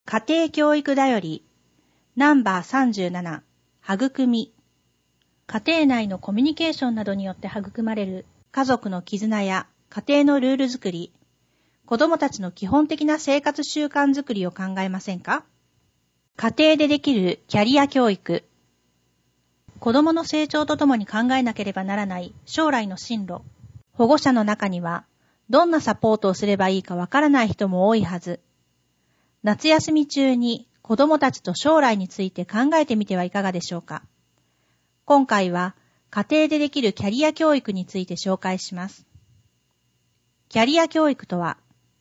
家庭教育だよりナンバー37育み。家庭内のコミュニケーションなどによって育まれる家族の絆や家庭のルール作り、子供たちの基本的な生活習慣づくりを考えませんか？家庭でできるキャリア教育。子供の成長とともに考えなければならない将来の進路。保護者の中にはどんなサポートをすればいいかわからない人も多いはず。夏休み中に子供たちと将来について考えてみてはいかがでしょうか。今回は家庭でできるキャリア教育について紹介します。キャリア教育とは、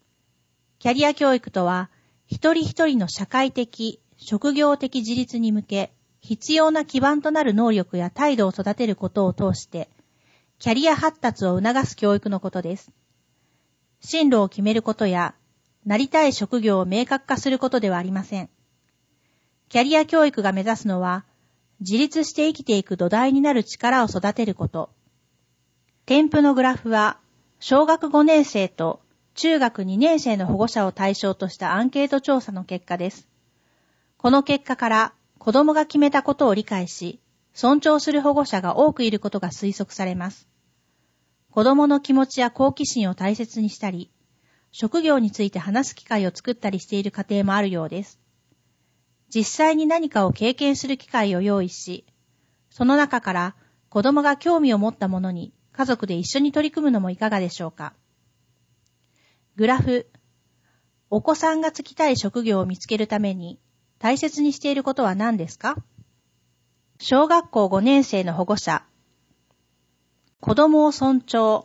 一人一人の社会的、職業的自立に向け、必要な基盤となる能力や態度を育てることを通して、キャリア発達を促す教育のことです。進路を決めることや、なりたい職業を明確化することではありません。キャリア教育が目指すのは、自立して生きていく土台になる力を育てること。添付のグラフは、小学5年生と中学2年生の保護者を対象としたアンケート調査の結果です。この結果から、子供が決めたことを理解し、尊重する保護者が多くいることが推測されます。子供の気持ちや好奇心を大切にしたり、職業について話す機会を作ったりしている家庭もあるようです。実際に何かを経験する機会を用意し、その中から子供が興味を持ったものに家族で一緒に取り組むのもいかがでしょうか。グラフ、お子さんが就きたい職業を見つけるために大切にしていることは何ですか？小学校5年生の保護者、子供を尊重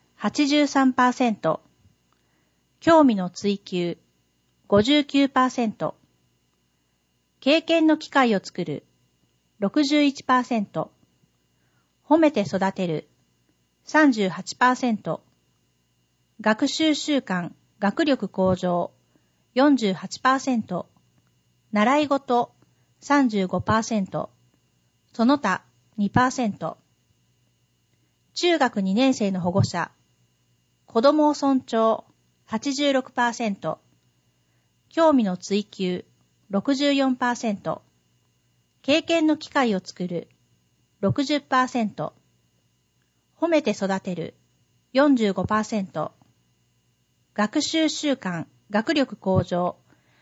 83%、興味の追求 59%、経験の機会を作る 61%、褒めて育てる 38%、学習習慣、学力向上 48%、習い事 35%、その他 2%、中学2年生の保護者、子供を尊重 86%、興味の追求 64%、経験の機会を作る 60%、褒めて育てる 45%、学習習慣、学力向上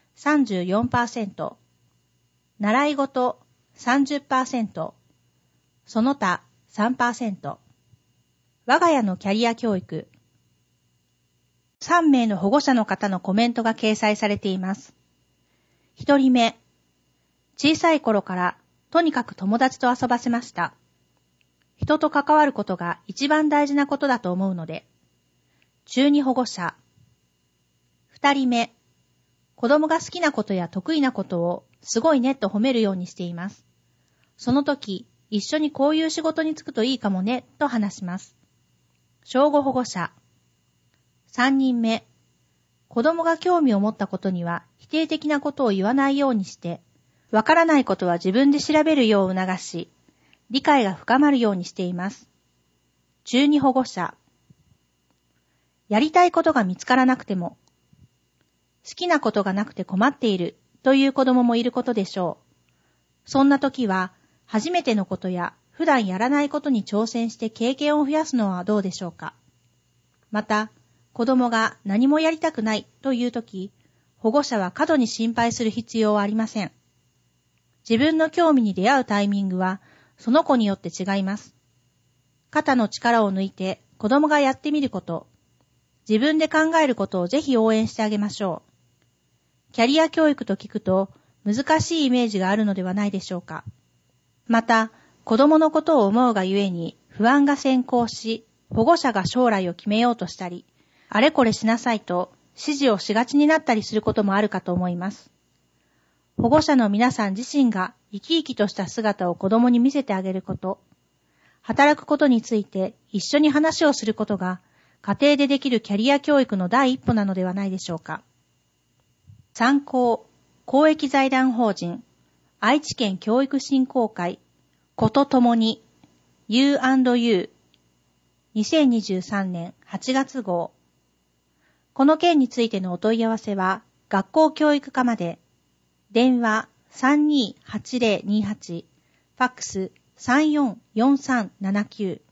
34%、習い事 30%、その他 3%。我が家のキャリア教育。3名の保護者の方のコメントが掲載されています。1人目、小さい頃からとにかく友達と遊ばせました。人と関わることが一番大事なことだと思うので。中2保護者。2人目、子供が好きなことや得意なことをすごいねと褒めるようにしています。その時、一緒にこういう仕事に就くといいかもねと話します。小5保護者。3人目、子供が興味を持ったことには否定的なことを言わないようにして、わからないことは自分で調べるよう促し、理解が深まるようにしています。中2保護者。やりたいことが見つからなくても、好きなことがなくて困っているという子供もいることでしょう。そんな時は、初めてのことや普段やらないことに挑戦して経験を増やすのはどうでしょうか。また、子供が何もやりたくないというとき、保護者は過度に心配する必要はありません。自分の興味に出会うタイミングは、その子によって違います。肩の力を抜いて子供がやってみること、自分で考えることをぜひ応援してあげましょう。キャリア教育と聞くと、難しいイメージがあるのではないでしょうか。また、子供のことを思うがゆえに不安が先行し、保護者が将来を決めようとしたり、あれこれしなさいと指示をしがちになったりすることもあるかと思います。保護者の皆さん自身が生き生きとした姿を子供に見せてあげること、働くことについて一緒に話をすることが家庭でできるキャリア教育の第一歩なのではないでしょうか。参考、公益財団法人、愛知県教育振興会、ことともに、U&U、2023年8月号。この件についてのお問い合わせは、学校教育課まで、 電話328028、ファックス344379